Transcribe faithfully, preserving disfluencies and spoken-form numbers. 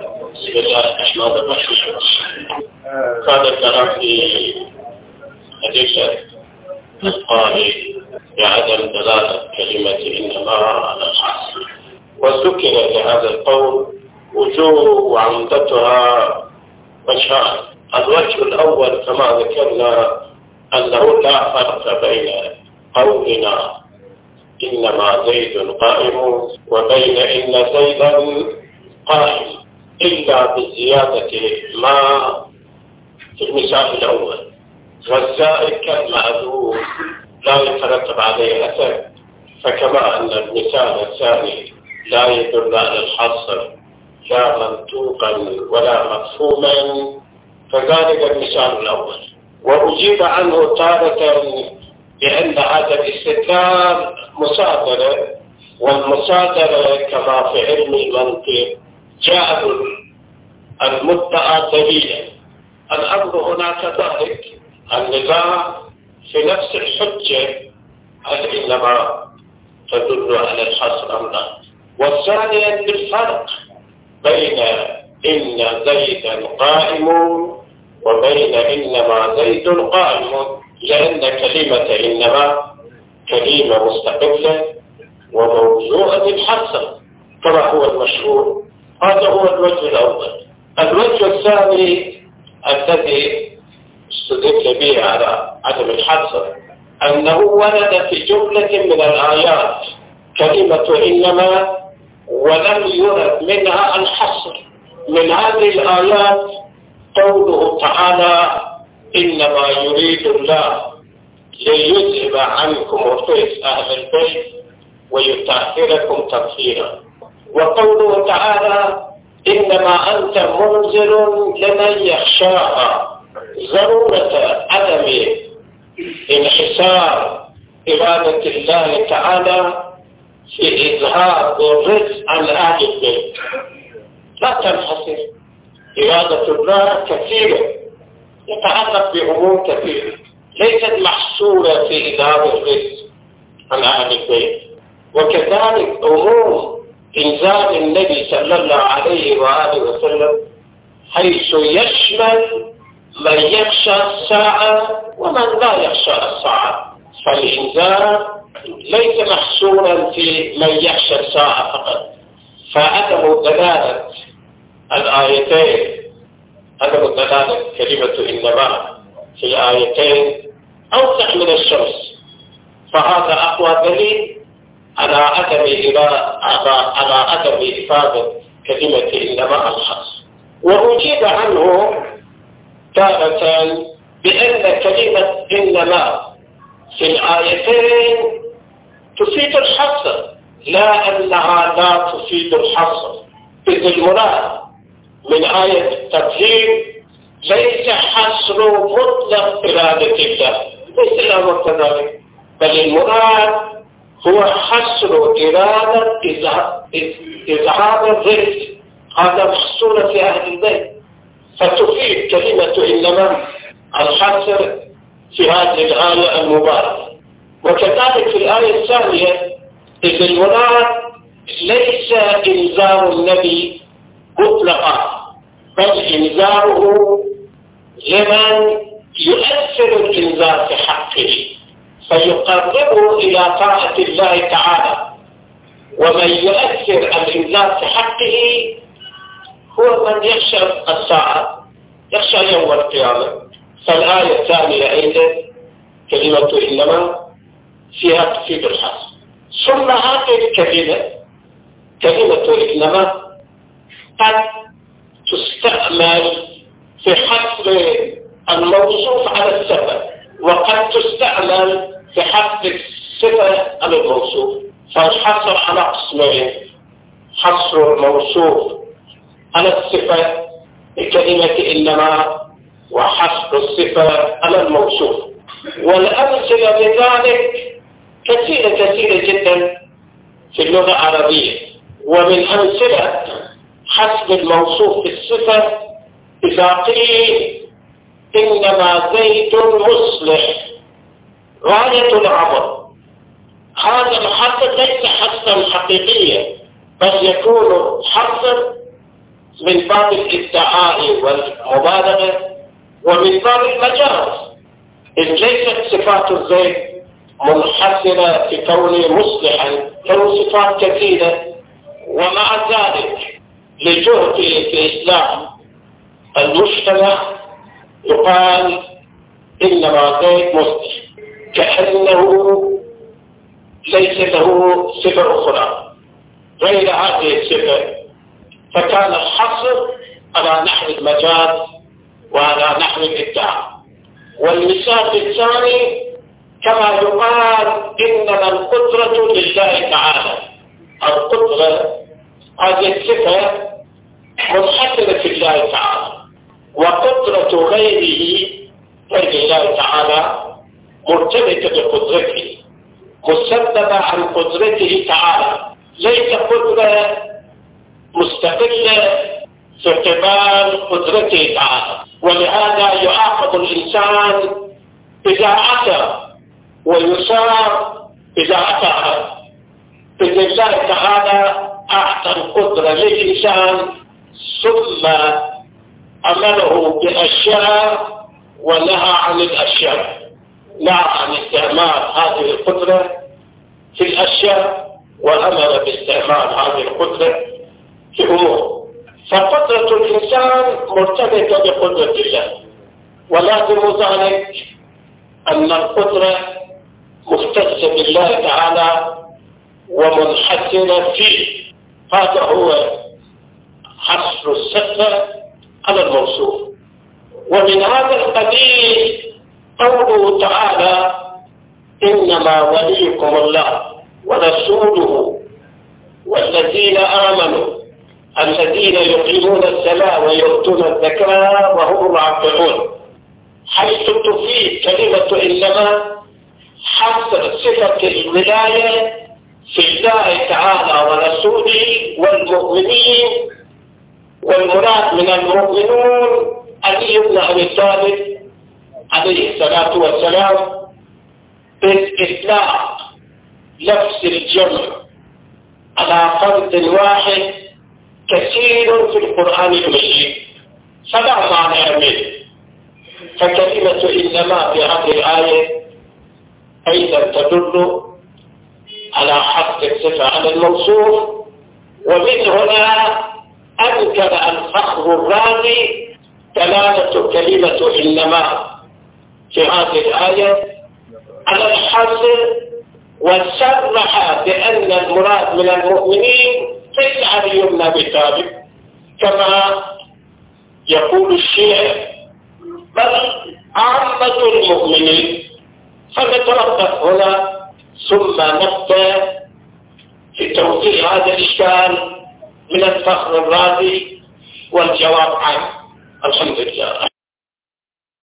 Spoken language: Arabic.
بسم الله الرحمن الرحيم. كان الكلام في أدلة القائل بعدم دلالة كلمة إنما على الحصر، وذكر لهذا القول وجوه وعمدتها وجهان. الوجه الأول كما ذكرنا أنه لا فرق بين قولنا إنما زيد قائم وبين إن زيدا قائم، إلا بزيادة ما في المثال الأول، والزائد كالمعذور لا يترتب عليه أثر، فكما أن المثال الثاني لا يدل على الحصر لا منطوقا ولا مفهوما، فذلك المثال الأول. وأجيب عنه تارة بأن هذا الاستدلال مصادرة، والمصادرة كما في علم المنطق جاء المدعى دليلا. الأمر هنا كذلك، النزاع في نفس الحجة هل إنما تدل على الحصر أم لا. والثانيا بالفرق بين إن زيدا قائم وبين إنما زيد قائم، لأن كلمة إنما كلمة مستقلة وموضوعة للحصر كما هو المشهور. هذا هو الوجه الأول. الوجه الثاني الذي استدل به على عدم الحصر أنه ورد في جملة من الآيات كلمة إنما ولم يرد منها الحصر. من هذه الآيات قوله تعالى إنما يريد الله ليذهب عنكم رجس أهل البيت ويطهركم تطهيرا، وقوله تعالى إنما أنت منذر لمن يخشاها، ضرورة عدم انحسار إرادة الله تعالى في إظهار الرزق عن أهل البيت. لا تنحصر، إرادة الله كثيرة يتعلق بأمور كثيرة ليست محصورة في إظهار الرزق عن أهل البيت. وكذلك أمور إنزال النبي صلى الله عليه وآله وسلم حيث يشمل من يخشى الساعة ومن لا يخشى الساعة، فالإنزال ليس محصورا في من يخشى الساعة فقط. فعدم دلالة الآيتين، عدم دلالة كلمة إنما في الآيتين أوسع من الشمس، فهذا أقوى دليل على عدم على عدم إفادة كلمة إنما الحصر. وأجيب عنه تارة بأن كلمة إنما في الآيتين تفيد الحصر، لا أنها لا تفيد الحصر. إذ المراد من آية التطهير ليس حصر مطلق إرادة الله، ليس الأمر كذلك، بل المراد هو حصر إرادة إذهاب الرزق، هذا محصور في أهل البيت، فتفيد كلمة إنما الحصر في هذه الآية المباركة. وكذلك في الآية الثانية إذ المراد ليس إنذار النبي مطلقا، بل إنذاره لمن يؤثر الإنذار في حقه فيقربه إلى طاعة الله تعالى، ومن يؤثر الإنذار في حقه هو من يخشى الساعة، يخشى يوم القيامة. فالآية الثانية أيضا كلمة إنما فيها تفيد الحصر. ثم هذه الكلمة كلمة إنما قد تستعمل في حصر الموصوف على الصفة، وقد تستعمل في حصر الصفة على الموصوف. فالحصر على قسمين: حصر الموصوف على الصفة بكلمة إنما، وحصر الصفة على الموصوف. والأمثلة لذلك كثيرة كثيرة جدا في اللغة العربية. ومن أمثلة حصر الموصوف بالصفة إذا قيل إنما زيد مصلح غاية العمر، هذا الحصر ليس حصرا حقيقيا، بل يكون حصر من باب الادعاء والمبالغة ومن باب المجاز، إذ ليست صفات الزيت منحصرة في كونه مصلحا، له صفات كثيرة، ومع ذلك لجهده في إصلاح المجتمع يقال إنما زيت مصلح، كأنه ليس له صفة أخرى غير هذه الصفة، فكان الحصر على نحو المجاز وعلى نحو الادعاء. والمثال الثاني كما يقال إنما القدرة لله تعالى، القدرة هذه الصفة منحصرة في الله تعالى، وقدرة غيره غير الله تعالى مرتبطة بقدرته، مسببة عن قدرته تعالى، ليس قدرة مستقلة في قبال قدرته تعالى. ولهذا يعاقب الإنسان إذا عصى ويصاب إذا أطاع، إذ الله تعالى أعطى القدرة للإنسان ثم أمره بأشياء ونهى عن الأشياء، نهى عن استعمال هذه القدرة في الأشياء وأمر باستعمال هذه القدرة في أمور. فقدرة الإنسان مرتبطة بقدرة الله، ولازم ذلك أن القدرة مختصة بالله تعالى ومنحصرة فيه. هذا هو حصر الصفة على الموصوف. ومن هذا القبيل قوله تعالى إنما وليكم الله ورسوله والذين آمنوا الذين يقيمون الصلاة ويؤتون الزكاة وهم راكعون، حيث تفيد كلمة إنما حصر صفة الولاية في الله تعالى ورسوله والمؤمنين، والمراد من المؤمنون علي بن أبي طالب عليه الصلاة والسلام، بالإطلاق لفظ الجمع على فرد واحد كثير في القرآن المجيد، فلا معنى منه. فكلمة إنما في هذه الآية أيضا تدل على حق الصفة على الموصوف. ومن هنا أنكر الفخر الرازي دلالة كلمة إنما في هذه الآية على الحصر، وصرح بأن المراد من المؤمنين ليس علي بن أبي طالب كما يقول الشيعة، بل عامة المؤمنين. فنتوقف هنا ثم نبدأ في توضيح هذا الإشكال من الفخر الرازي والجواب عنه. الحمد لله.